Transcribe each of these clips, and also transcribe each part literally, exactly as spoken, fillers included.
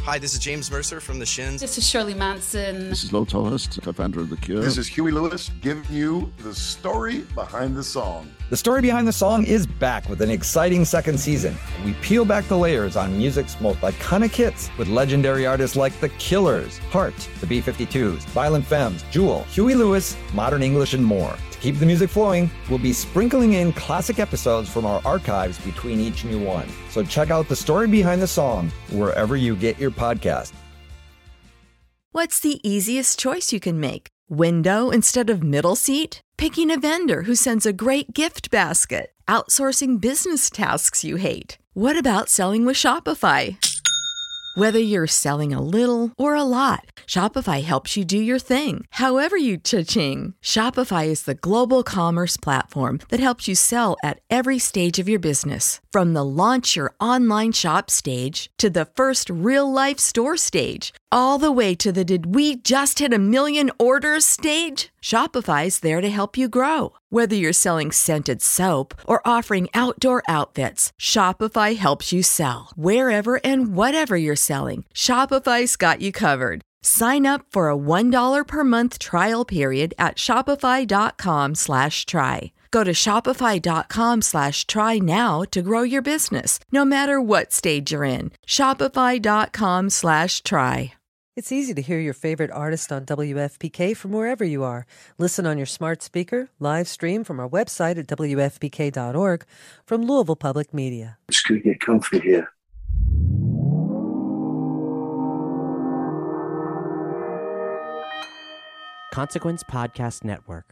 Hi, this is James Mercer from The Shins. This is Shirley Manson. This is Lo Tallest, co-founder of The Cure. This is Huey Lewis giving you the story behind the song. The Story Behind the Song is back with an exciting second season. We peel back the layers on music's most iconic hits with legendary artists like The Killers, Heart, the B fifty-twos, Violent Femmes, Jewel, Huey Lewis, Modern English, and more. To keep the music flowing, we'll be sprinkling in classic episodes from our archives between each new one. So check out The Story Behind the Song wherever you get your podcast. What's the easiest choice you can make? Window instead of middle seat? Picking a vendor who sends a great gift basket? Outsourcing business tasks you hate? What about selling with Shopify? Whether you're selling a little or a lot, Shopify helps you do your thing, however you cha-ching. Shopify is the global commerce platform that helps you sell at every stage of your business. From the launch your online shop stage to the first real-life store stage, all the way to the did we just hit a million orders stage. Shopify's there to help you grow. Whether you're selling scented soap or offering outdoor outfits, Shopify helps you sell. Wherever and whatever you're selling, Shopify's got you covered. Sign up for a one dollar per month trial period at shopify.com slash try. Go to shopify.com slash try now to grow your business, no matter what stage you're in. Shopify.com slash try. It's easy to hear your favorite artist on W F P K from wherever you are. Listen on your smart speaker, live stream from our website at W F P K dot org from Louisville Public Media. It's going to get comfy here. Consequence Podcast Network.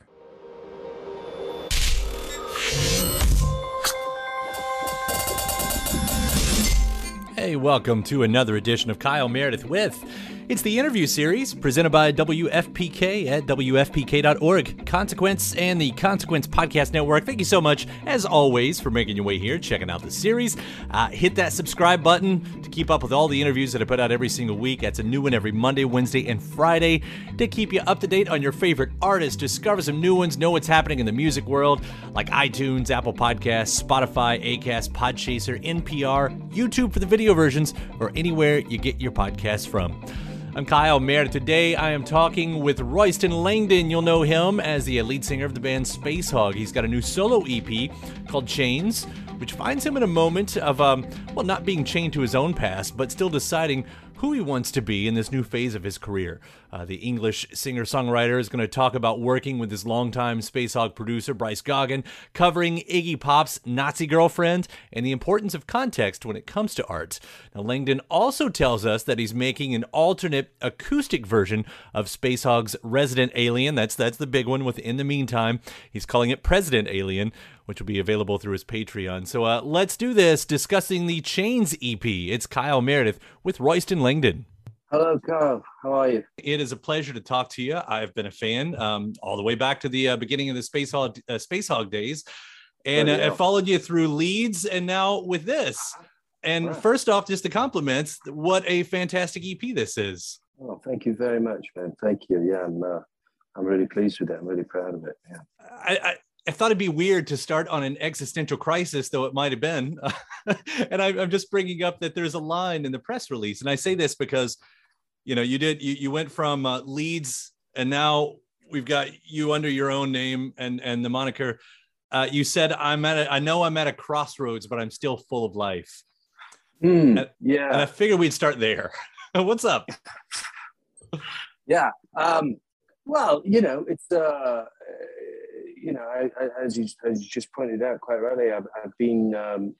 Hey, welcome to another edition of Kyle Meredith with. It's the interview series presented by W F P K at W F P K dot org. Consequence and the Consequence Podcast Network. Thank you so much, as always, for making your way here, checking out the series. Uh, hit that subscribe button to keep up with all the interviews that I put out every single week. That's a new one every Monday, Wednesday, and Friday to keep you up to date on your favorite artists, discover some new ones, know what's happening in the music world, like iTunes, Apple Podcasts, Spotify, Acast, Podchaser, N P R, YouTube for the video versions, or anywhere you get your podcasts from. I'm Kyle Meredith. Today I am talking with Royston Langdon. You'll know him as the lead singer of the band Spacehog. He's got a new solo E P called Chains, which finds him in a moment of, um, well, not being chained to his own past, but still deciding who he wants to be in this new phase of his career. Uh, the English singer-songwriter is going to talk about working with his longtime Spacehog producer, Bryce Goggin, covering Iggy Pop's Nazi Girlfriend, and the importance of context when it comes to art. Now, Langdon also tells us that he's making an alternate acoustic version of Spacehog's Resident Alien. That's, that's the big one with In the Meantime. He's calling it President Alien, which will be available through his Patreon. So uh, let's do this, discussing the Chains E P. It's Kyle Meredith with Royston Langdon. Hello, Kyle. How are you? It is a pleasure to talk to you. I've been a fan um, all the way back to the uh, beginning of the Space Hog, uh, Space Hog days. And oh, yeah. uh, I followed you through Leeds and now with this. And right. First off, just the compliments. What a fantastic E P this is. Oh, thank you very much, man. Thank you. Yeah, I'm, uh, I'm really pleased with it. I'm really proud of it. Yeah. I, I I thought it'd be weird to start on an existential crisis, though it might have been. And I, I'm just bringing up that there's a line in the press release. And I say this because, you know, you did, you, you went from uh, Leeds and now we've got you under your own name and, and the moniker. Uh, you said, I'm at a, I know I'm at a crossroads, but I'm still full of life. Mm, and, yeah. And I figured we'd start there. What's up? Yeah. Um, well, you know, it's, uh, you know, I, I, as you as you just pointed out quite rightly, I've, I've been um,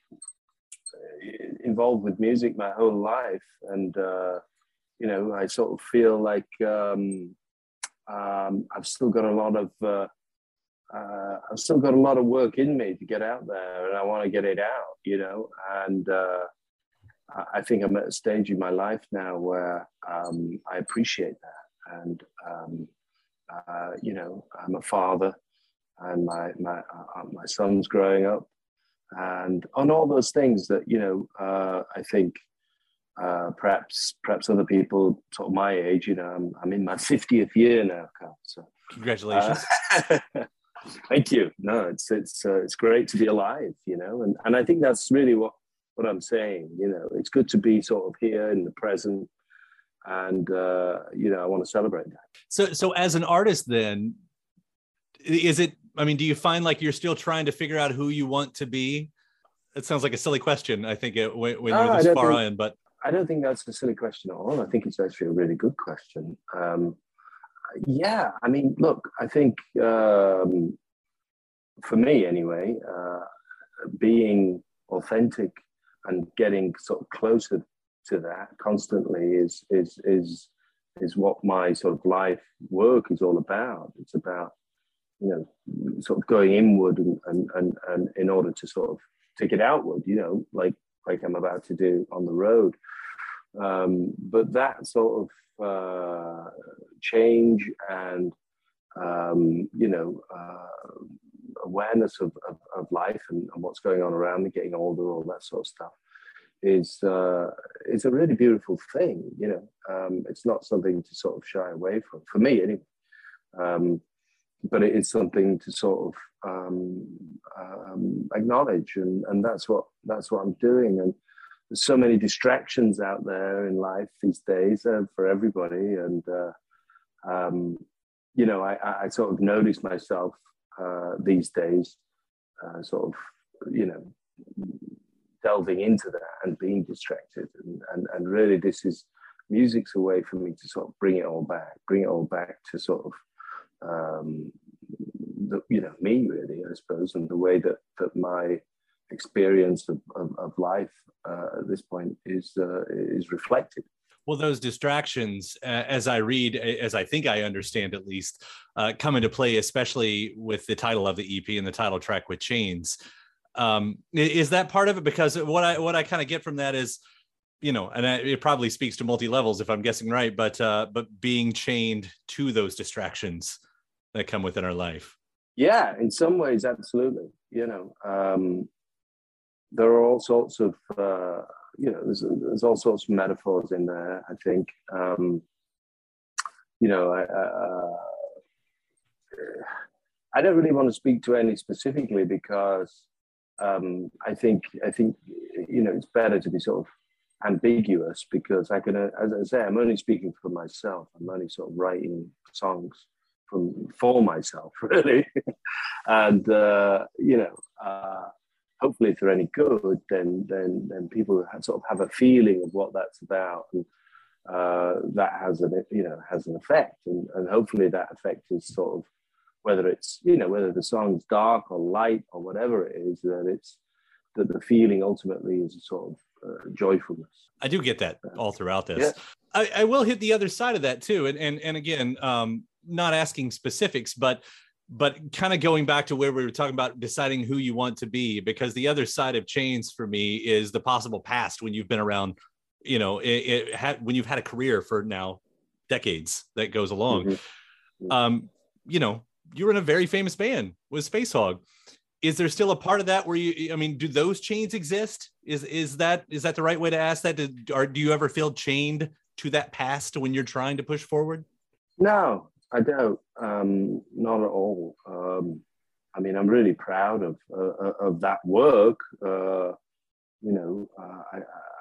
involved with music my whole life, and uh, you know, I sort of feel like um, um, I've still got a lot of uh, uh, I've still got a lot of work in me to get out there, and I want to get it out, you know. And uh, I think I'm at a stage in my life now where um, I appreciate that, and um, uh, you know, I'm a father. And my my uh, my son's growing up, and on all those things that you know, uh, I think uh, perhaps perhaps other people sort of my age, you know, I'm I'm in my fiftieth year now, Carl. So congratulations! Uh, thank you. No, it's it's uh, it's great to be alive, you know, and and I think that's really what what I'm saying. You know, it's good to be sort of here in the present, and uh, you know, I want to celebrate that. So, so as an artist, then, is it? I mean, do you find like you're still trying to figure out who you want to be? It sounds like a silly question. I think it, when, when no, you're this far think, in, but I don't think that's a silly question at all. I think it's actually a really good question. Um, yeah, I mean, look, I think um, for me anyway, uh, being authentic and getting sort of closer to that constantly is is is is what my sort of life work is all about. It's about, you know, sort of going inward and and and, and in order to sort of take it outward, you know, like like I'm about to do on the road. Um, but that sort of uh, change and um, you know, uh, awareness of, of, of life and, and what's going on around me, getting older, all that sort of stuff, is uh, is a really beautiful thing. You know, um, it's not something to sort of shy away from, for me anyway. Um, but it is something to sort of um, um, acknowledge, and, and that's what that's what I'm doing. And there's so many distractions out there in life these days uh, for everybody, and uh, um, you know, I, I sort of notice myself uh, these days, uh, sort of, you know, delving into that and being distracted, and, and and really, this is music's a way for me to sort of bring it all back, bring it all back to sort of. Um, the, you know, me really, I suppose, and the way that that my experience of, of, of life uh, at this point is uh, is reflected. Well, those distractions, uh, as I read, as I think I understand at least, uh, come into play, especially with the title of the E P and the title track with Chains. Um, is that part of it? Because what I what I kind of get from that is, you know, and it probably speaks to multi levels if I'm guessing right, but uh, but being chained to those distractions that come within our life. Yeah, in some ways, absolutely. You know, um, there are all sorts of, uh, you know, there's, there's all sorts of metaphors in there, I think. Um, you know, I, uh, I don't really want to speak to any specifically because um, I think, I think, you know, it's better to be sort of ambiguous, because I can, as I say, I'm only speaking for myself. I'm only sort of writing songs from for myself, really. And uh, you know, uh, hopefully, if they're any good, then then then people have, sort of have a feeling of what that's about, and uh, that has an you know has an effect, and, and hopefully that effect is sort of, whether it's you know whether the song's dark or light or whatever it is, that it's that the feeling ultimately is a sort of uh, joyfulness. I do get that all throughout this. Yeah. I, I will hit the other side of that too, and and and again, um, not asking specifics, but but kind of going back to where we were talking about deciding who you want to be, because the other side of Chains for me is the possible past when you've been around, you know, it, it had, when you've had a career for now decades that goes along. Mm-hmm. Um, you know, you were in a very famous band with Spacehog. Is there still a part of that where you, I mean, do those chains exist? Is is that is that the right way to ask that? Did, or do you ever feel chained to that past when you're trying to push forward? No, I don't. Um, not at all. Um, I mean, I'm really proud of uh, of that work. Uh, you know, uh, I,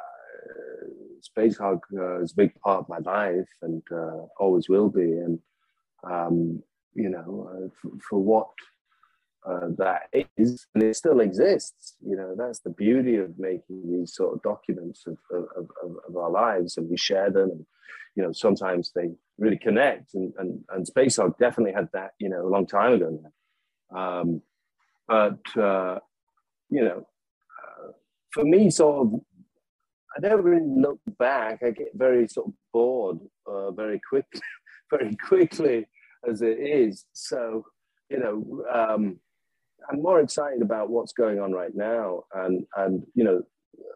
I, Spacehog uh, is a big part of my life, and uh, always will be. And um, you know, uh, for, for what uh, that is, and it still exists. You know, that's the beauty of making these sort of documents of of, of, of our lives, and we share them. And you know, sometimes they really connect, and, and, and Spacehog definitely had that, you know, a long time ago now. Um, but, uh, you know, uh, for me, sort of, I don't really look back. I get very sort of bored uh, very quickly, very quickly as it is. So, you know, um, I'm more excited about what's going on right now. And, and you know,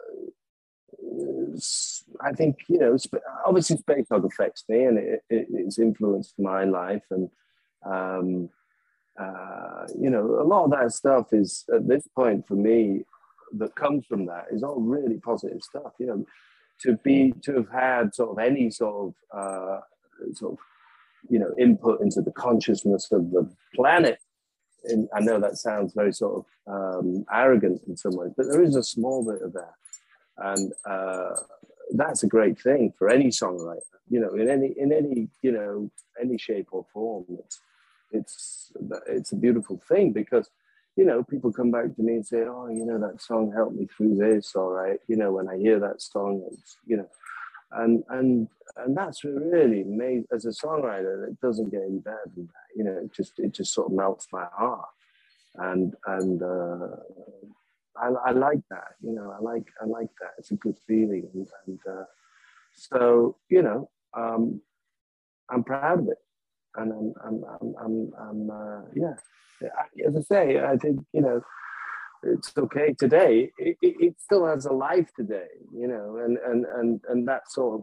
I think, you know, obviously Spacehog affects me, and it, it, it's influenced my life. And, um, uh, you know, a lot of that stuff is, at this point for me, that comes from that is all really positive stuff. You know, to be, to have had sort of any sort of, uh, sort of, you know, input into the consciousness of the planet. And I know that sounds very sort of um, arrogant in some ways, but there is a small bit of that. And uh, that's a great thing for any songwriter, you know, in any, in any, you know, any shape or form. It's, it's, it's a beautiful thing because, you know, people come back to me and say, oh, you know, that song helped me through this. All right. You know, when I hear that song, it's, you know, and, and, and that's really made as a songwriter, it doesn't get any better than that. You know, it just, it just sort of melts my heart. And, and, uh, I, I like that, you know, I like, I like that. It's a good feeling. And, and uh, so, you know, um, I'm proud of it. And I'm, I'm, I'm, I'm, I'm uh, yeah. As I say, I think, you know, it's okay today. It, it, it still has a life today, you know, and, and, and, and that's sort of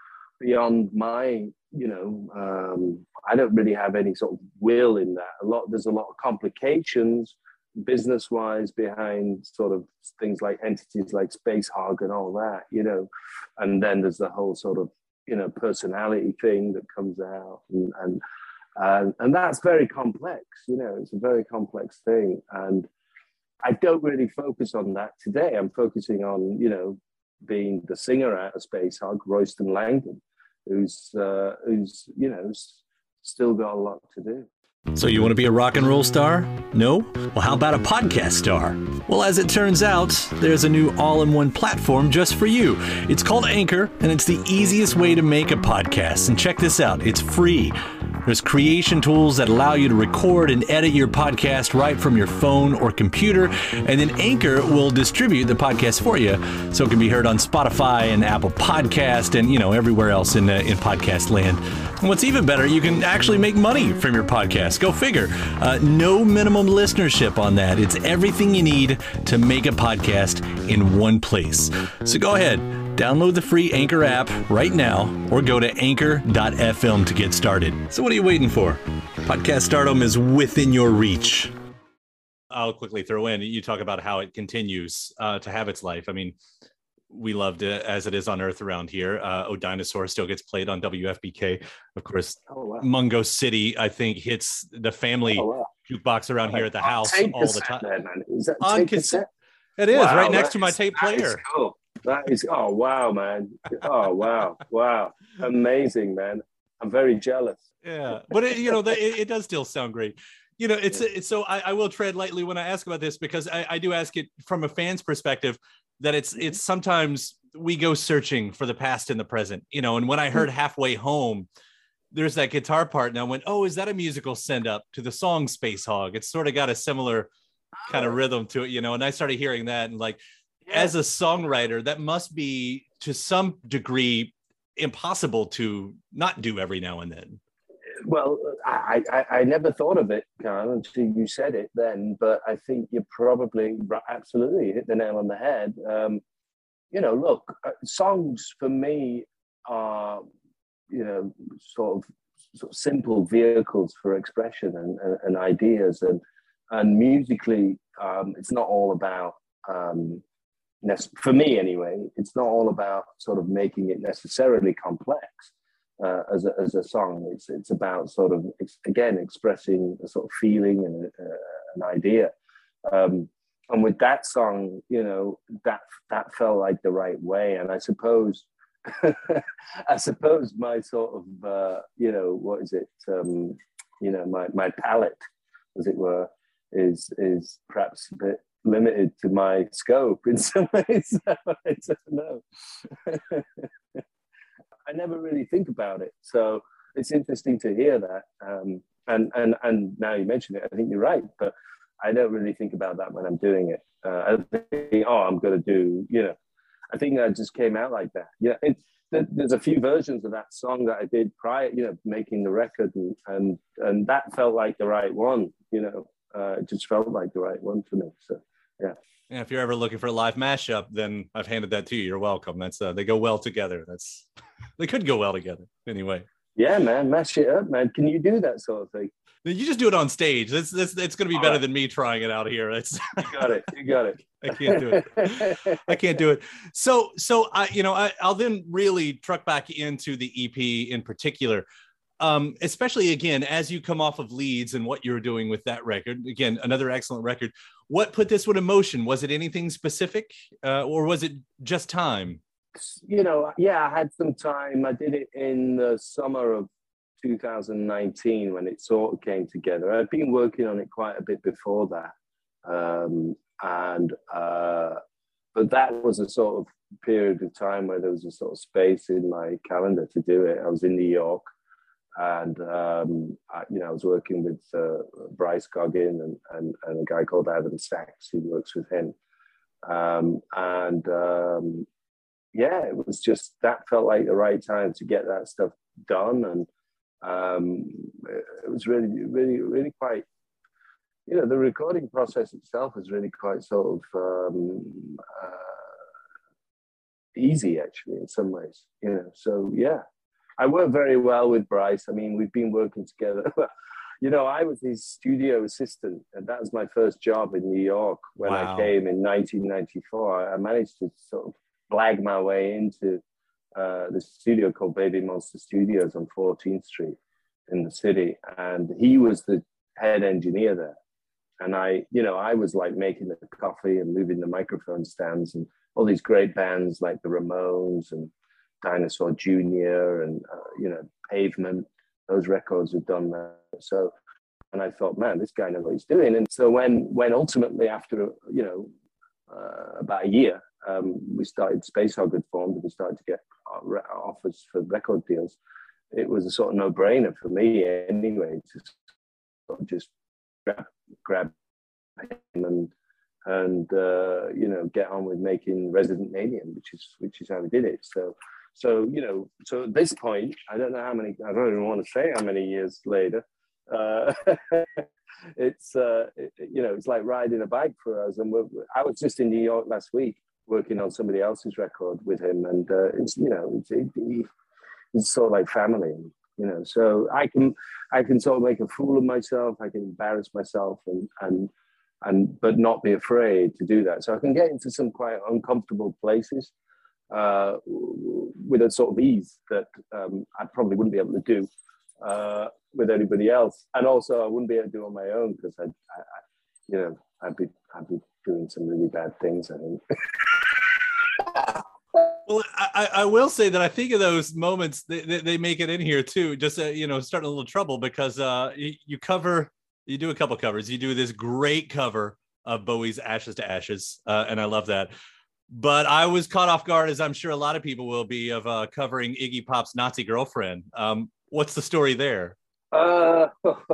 beyond my, you know, um, I don't really have any sort of will in that. A lot, there's a lot of complications business-wise behind sort of things like entities like Spacehog and all that, you know, and then there's the whole sort of, you know, personality thing that comes out, and and and, and that's very complex, you know, it's a very complex thing, and I don't really focus on that today. I'm focusing on, you know, being the singer out of Spacehog, Royston Langdon, who's uh, who's you know still got a lot to do. So you want to be a rock and roll star? No? Well, how about a podcast star? Well, as it turns out, there's a new all-in-one platform just for you. It's called Anchor, and it's the easiest way to make a podcast. And check this out, it's free. There's creation tools that allow you to record and edit your podcast right from your phone or computer, and then Anchor will distribute the podcast for you, so it can be heard on Spotify and Apple Podcast and, you know, everywhere else in uh, in podcast land. And what's even better, you can actually make money from your podcast. Go figure. Uh, no minimum listenership on that. It's everything you need to make a podcast in one place. So go ahead. Download the free Anchor app right now or go to anchor dot f m to get started. So what are you waiting for? Podcast stardom is within your reach. I'll quickly throw in, you talk about how it continues uh, to have its life. I mean, we loved it as it is on Earth around here. Uh, Oh Dinosaur still gets played on W F P K. Of course, oh, wow. Mungo City, I think, hits the family oh, wow. jukebox around here at the house all the time. There, man. Is that on cassette? It is, wow, right next to my is, tape player. That is cool. That is, oh, wow, man. Oh, wow, wow. Amazing, man. I'm very jealous. Yeah, but, it, you know, the, it, it does still sound great. You know, it's, yeah. it's so I, I will tread lightly when I ask about this, because I, I do ask it from a fan's perspective, that it's it's sometimes we go searching for the past and the present, you know, and when I heard Halfway Home, there's that guitar part, and I went, oh, is that a musical send up to the song Spacehog? It's sort of got a similar kind of rhythm to it, you know, and I started hearing that, and like, yeah. as a songwriter, that must be to some degree impossible to not do every now and then. Well, I, I, I never thought of it, Carl, until you said it then, but I think you probably absolutely hit the nail on the head. Um, you know, look, uh, songs for me are, you know, sort of, sort of simple vehicles for expression and, and, and ideas. And, and musically, um, it's not all about, um, for me anyway, it's not all about sort of making it necessarily complex. Uh, as a as a song, it's it's about sort of it's, again expressing a sort of feeling and uh, an idea, um, and with that song, you know, that that felt like the right way. And I suppose, I suppose my sort of uh, you know, what is it, um, you know, my my palette, as it were, is is perhaps a bit limited to my scope in some ways. I don't know. I never really think about it, so it's interesting to hear that. Um, and and and now you mention it, I think you're right. But I don't really think about that when I'm doing it. Uh, I don't think, oh, I'm going to do, you know. I think that just came out like that. Yeah, it, there's a few versions of that song that I did prior, you know, making the record, and and, and that felt like the right one. You know, uh, it just felt like the right one for me. So yeah. Yeah, if you're ever looking for a live mashup, then I've handed that to you. You're welcome. That's uh, they go well together. That's they could go well together anyway. Yeah, man, mash it up, man. Can you do that sort of thing? You just do it on stage. It's it's, it's going to be All better right. than me trying it out here. It's you got it. You got it. I can't do it. I can't do it. So so I you know I, I'll then really truck back into the E P in particular. Um, especially again, as you come off of Leeds and what you're doing with that record, again, another excellent record. What put this one in motion? Was it anything specific, uh, or was it just time? you know, yeah, I had some time. I did it in the summer of two thousand nineteen when it sort of came together. I'd been working on it quite a bit before that. Um, and, uh, but that was a sort of period of time where there was a sort of space in my calendar to do it. I was in New York and, um, I, you know, I was working with uh, Bryce Goggin and, and, and a guy called Adam Sachs who works with him. Um, and, um, yeah, it was just, that felt like the right time to get that stuff done. And um, it was really, really, really quite, you know, the recording process itself is really quite sort of um, uh, easy, actually, in some ways, you know. So, yeah, I work very well with Bryce. I mean, we've been working together. You know, I was his studio assistant, and that was my first job in New York when wow. I came in nineteen ninety-four. I managed to sort of blag my way into uh, the studio called Baby Monster Studios on fourteenth Street in the city. And he was the head engineer there. And I, you know, I was like making the coffee and moving the microphone stands and all these great bands like the Ramones and Dinosaur Junior and, uh, you know, Pavement. Those records were done there. So, and I thought, man, this guy knows what he's doing. And so when, when ultimately after, you know, uh, about a year, um, we started, Spacehog had formed and we started to get offers for record deals. It was a sort of no-brainer for me anyway to sort of just grab, grab him and, and uh, you know, get on with making Resident Alien, which is, which is how we did it. So, So, you know, so at this point, I don't know how many, I don't even want to say how many years later, uh, it's, uh, it, you know, it's like riding a bike for us. And we're, I was just in New York last week working on somebody else's record with him. And uh, it's, you know, it's, it, it's sort of like family, you know, so I can, I can sort of make a fool of myself. I can embarrass myself and, and, and, but not be afraid to do that. So I can get into some quite uncomfortable places uh, with a sort of ease that um, I probably wouldn't be able to do uh, with anybody else. And also I wouldn't be able to do on my own because I'd, I, I, you know, I'd be, I'd be doing some really bad things, I think. Well, I, I will say that I think of those moments, they, they, they make it in here too, just, uh, you know, starting a little trouble because uh, you, you cover, you do a couple covers. You do this great cover of Bowie's Ashes to Ashes, uh, and I love that. But I was caught off guard, as I'm sure a lot of people will be, of uh, covering Iggy Pop's Nazi Girlfriend. Um, what's the story there? Uh,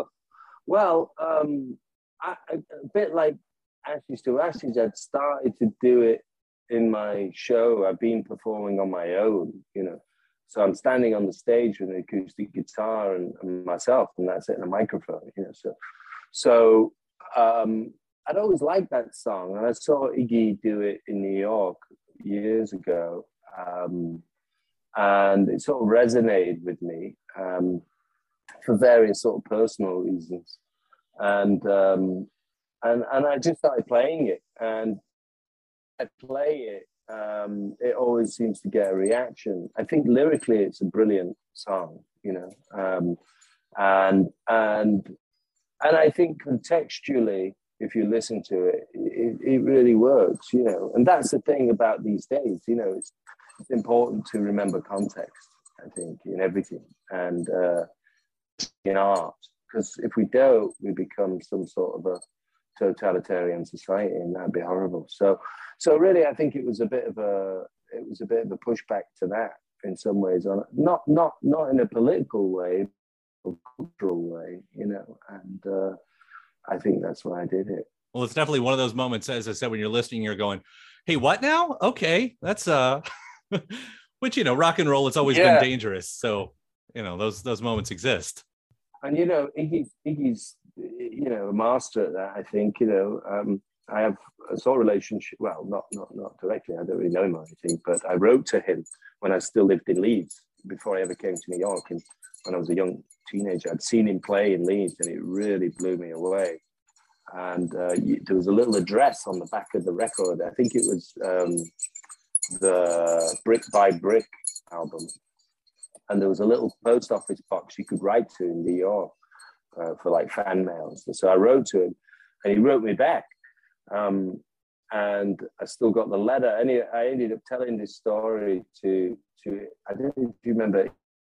well, um, I, a bit like Ashes to Ashes, I'd started to do it in my show. I've been performing on my own, you know. So I'm standing on the stage with an acoustic guitar and, and myself, and that's it, and a microphone, you know. So, so um, I'd always liked that song, and I saw Iggy do it in New York years ago, um, and it sort of resonated with me um, for various sort of personal reasons, and um, and and I just started playing it, and I play it. Um, it always seems to get a reaction. I think lyrically, it's a brilliant song, you know, um, and and and I think contextually, if you listen to it, it, it really works, you know. And that's the thing about these days, you know, it's, it's important to remember context, I think, in everything and uh, in art. Because if we don't, we become some sort of a totalitarian society, and that'd be horrible. So, so really, I think it was a bit of a, it was a bit of a pushback to that in some ways, on not not not in a political way, but cultural way, you know. And uh, I think that's why I did it. Well, it's definitely one of those moments, as I said, when you're listening, you're going, "Hey, what now? Okay, that's uh," which, you know, rock and roll has always yeah. been dangerous. So, you know, those those moments exist. And you know, Iggy's, Iggy's you know, a master at that. I think, you know, um, I have a sort of relationship. Well, not not not directly. I don't really know him or anything, but I wrote to him when I still lived in Leeds before I ever came to New York, and when I was a young teenager, I'd seen him play in Leeds, and it really blew me away. And uh, there was a little address on the back of the record. I think it was um, the Brick by Brick album. And there was a little post office box you could write to in New York uh, for like fan mails. So I wrote to him, and he wrote me back. Um, and I still got the letter. And I ended up telling this story to, to I don't know if you remember,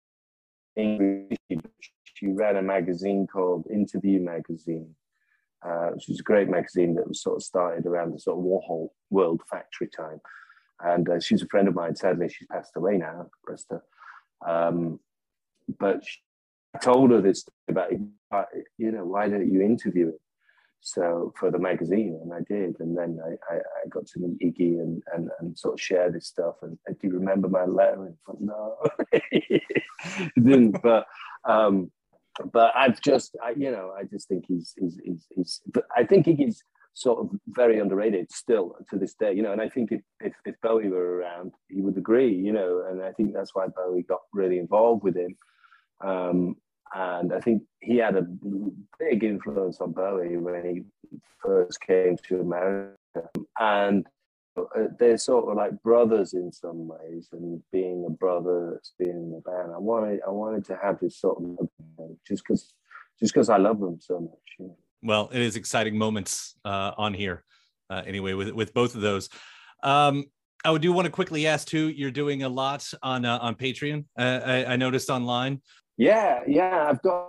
Ingrid. She ran a magazine called Interview Magazine, uh, which was a great magazine that was sort of started around the sort of Warhol World Factory time. And uh, she's a friend of mine. Sadly, she's passed away now, bless her. Um, but she, I told her this about, you know, why don't you interview him? So for the magazine, and I did. And then I, I, I got to meet Iggy and, and, and sort of share this stuff. And do you remember my letter? And I thought, no, it didn't. But um, but I've just, I, you know, I just think he's, he's, he's, he's I think Iggy's sort of very underrated still to this day, you know. And I think if, if, if Bowie were around, he would agree, you know. And I think that's why Bowie got really involved with him. Um, And I think he had a big influence on Bowie when he first came to America. And they're sort of like brothers in some ways. And being a brother that's been in the band, I wanted, I wanted to have this sort of, you know, just because just because I love them so much. You know? Well, it is exciting moments uh, on here, uh, anyway, with with both of those. Um, I do want to quickly ask too. You're doing a lot on uh, on Patreon. Uh, I, I noticed online. Yeah, yeah, I've got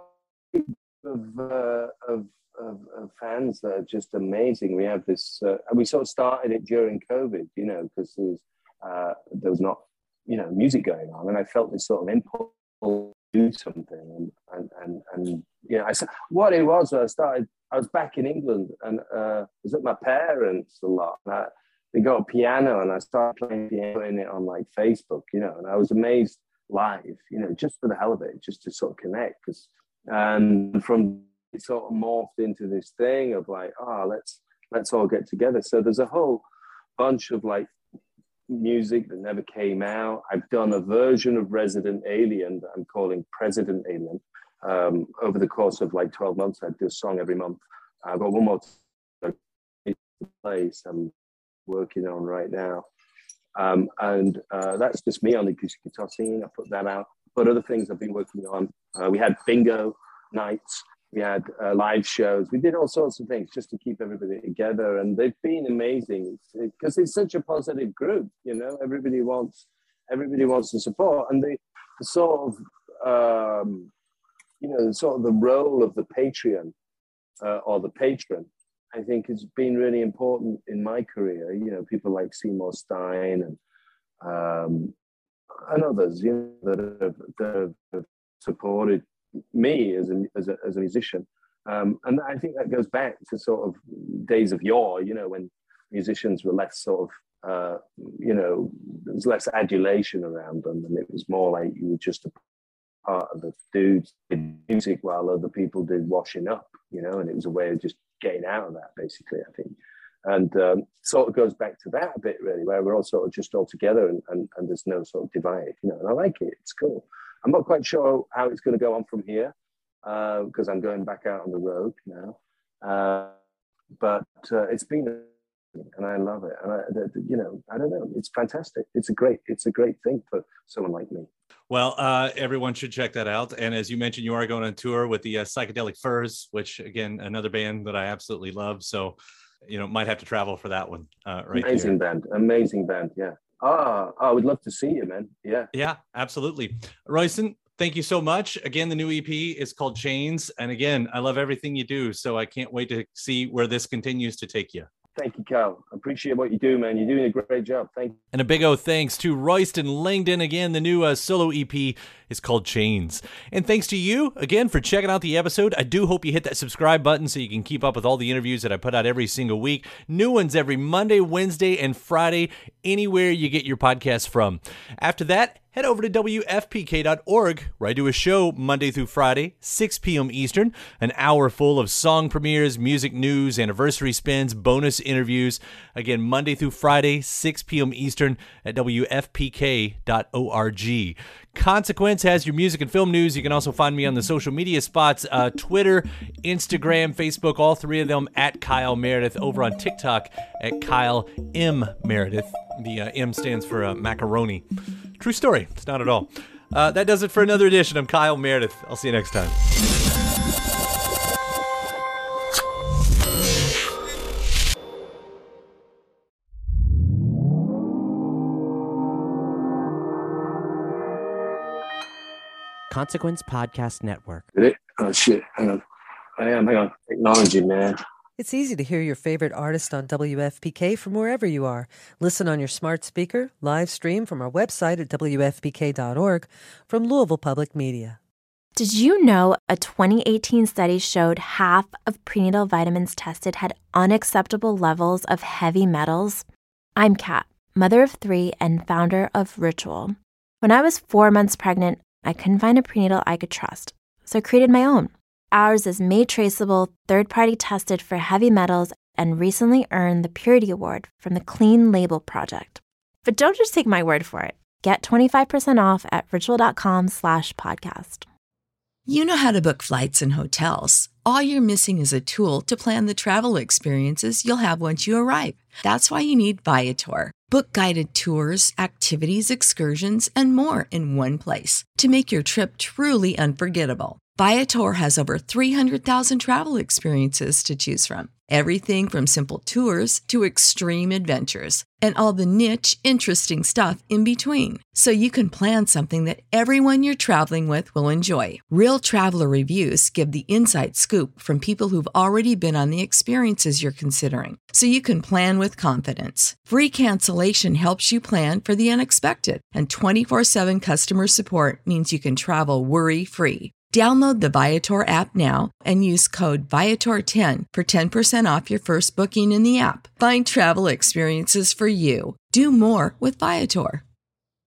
of, uh, of, of of fans that are just amazing. We have this. Uh, we sort of started it during COVID, you know, because there was uh, there was not, you know, music going on, and I felt this sort of impulse to do something, and and and, and you know, I what it was. I started. I was back in England, and uh, I was at my parents' a lot. And I, they got a piano, and I started playing piano in it on like Facebook, you know, and I was amazed. Live, you know, just for the hell of it, just to sort of connect. Because and from it sort of morphed into this thing of like, oh, let's let's all get together. So there's a whole bunch of like music that never came out. I've done a version of Resident Alien that I'm calling President Alien. Um, over the course of like twelve months, I do a song every month. I've got one more place I'm working on right now. Um, and uh, that's just me on the acoustic guitar singing. I put that out. But other things I've been working on. Uh, we had bingo nights. We had uh, live shows. We did all sorts of things just to keep everybody together. And they've been amazing because it's, it, it's such a positive group. You know, everybody wants everybody wants to support. And the, the sort of um, you know, the sort of the role of the Patreon uh, or the patron, I think has been really important in my career. You know, people like Seymour Stein and um, and others, you know, that have, that have supported me as a as a, as a musician. Um, and I think that goes back to sort of days of yore, you know, when musicians were less sort of, uh, you know, there was less adulation around them, and it was more like you were just a part of the dudes did music while other people did washing up, you know, and it was a way of just getting out of that, basically, I think. And um, sort of goes back to that a bit, really, where we're all sort of just all together and, and, and there's no sort of divide, you know, and I like it. It's cool. I'm not quite sure how it's going to go on from here because uh, I'm going back out on the road now. Uh, but uh, it's been, and I love it. And, I, you know, I don't know, it's fantastic. It's a great, it's a great thing for someone like me. Well, uh, everyone should check that out. And as you mentioned, you are going on tour with the uh, Psychedelic Furs, which, again, another band that I absolutely love. So, you know, might have to travel for that one. Uh, right Amazing there. band. Amazing band. Yeah. Ah, oh, I would love to see you, man. Yeah. Yeah, absolutely. Royston, thank you so much. Again, the new E P is called Chains. And again, I love everything you do. So I can't wait to see where this continues to take you. Thank you, Kyle. I appreciate what you do, man. You're doing a great job. Thank you. And a big O thanks to Royston Langdon. Again, the new uh, solo E P is called Chains. And thanks to you, again, for checking out the episode. I do hope you hit that subscribe button so you can keep up with all the interviews that I put out every single week. New ones every Monday, Wednesday, and Friday, anywhere you get your podcasts from. After that, head over to W F P K dot org, where I do a show Monday through Friday, six p.m. Eastern, an hour full of song premieres, music news, anniversary spins, bonus interviews. Again, Monday through Friday, six p.m. Eastern at W F P K dot org. Consequence has your music and film news. You can also find me on the social media spots, uh, Twitter, Instagram, Facebook, all three of them at Kyle Meredith, over on TikTok at Kyle M. Meredith. The uh, M stands for uh, macaroni. True story. It's not at all. Uh, that does it for another edition. I'm Kyle Meredith. I'll see you next time. Consequence Podcast Network. Did it? Oh, shit. Hang on. I am. Hang on. Technology, man. It's easy to hear your favorite artist on W F P K from wherever you are. Listen on your smart speaker, live stream from our website at W F P K dot org, from Louisville Public Media. Did you know a twenty eighteen study showed half of prenatal vitamins tested had unacceptable levels of heavy metals? I'm Kat, mother of three and founder of Ritual. When I was four months pregnant, I couldn't find a prenatal I could trust, so I created my own. Ours is made traceable, third-party tested for heavy metals, and recently earned the Purity Award from the Clean Label Project. But don't just take my word for it. Get twenty-five percent off at ritual.com slash podcast. You know how to book flights and hotels. All you're missing is a tool to plan the travel experiences you'll have once you arrive. That's why you need Viator. Book guided tours, activities, excursions, and more in one place to make your trip truly unforgettable. Viator has over three hundred thousand travel experiences to choose from. Everything from simple tours to extreme adventures and all the niche, interesting stuff in between. So you can plan something that everyone you're traveling with will enjoy. Real traveler reviews give the inside scoop from people who've already been on the experiences you're considering. So you can plan with confidence. Free cancellation helps you plan for the unexpected. And twenty-four seven customer support means you can travel worry-free. Download the Viator app now and use code Viator ten for ten percent off your first booking in the app. Find travel experiences for you. Do more with Viator.